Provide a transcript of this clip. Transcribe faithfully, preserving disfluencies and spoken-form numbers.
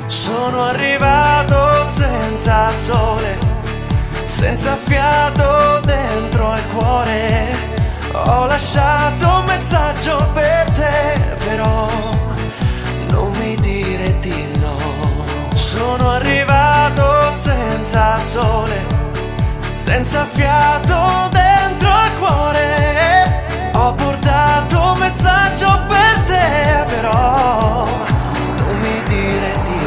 Sono arrivato senza sole, senza fiato dentro al cuore. Ho lasciato un messaggio per te, però non mi dire di no. Sono arrivato senza sole, senza fiato dentro